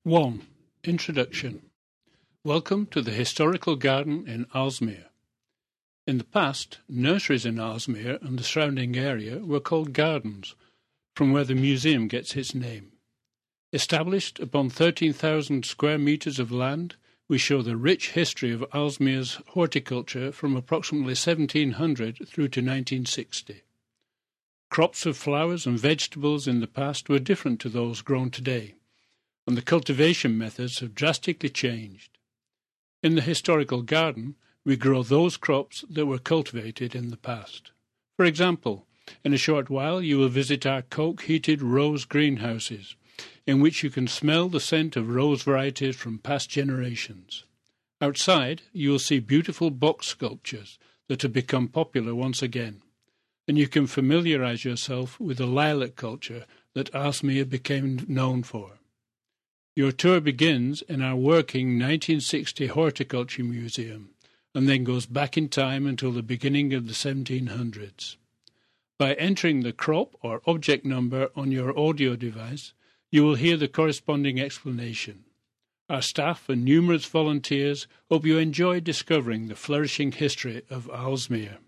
1. Introduction. Welcome to the Historical Garden in Aalsmeer. In the past, nurseries in Aalsmeer and the surrounding area were called gardens, from where the museum gets its name. Established upon 13,000 square metres of land, we show the rich history of Aalsmeer's horticulture from approximately 1700 through to 1960. Crops of flowers and vegetables in the past were different to those grown today, and the cultivation methods have drastically changed. In the historical garden, we grow those crops that were cultivated in the past. For example, in a short while you will visit our coke-heated rose greenhouses, in which you can smell the scent of rose varieties from past generations. Outside, you will see beautiful box sculptures that have become popular once again, and you can familiarize yourself with the lilac culture that Aalsmeer became known for. Your tour begins in our working 1960 Horticulture Museum and then goes back in time until the beginning of the 1700s. By entering the crop or object number on your audio device, you will hear the corresponding explanation. Our staff and numerous volunteers hope you enjoy discovering the flourishing history of Aalsmeer.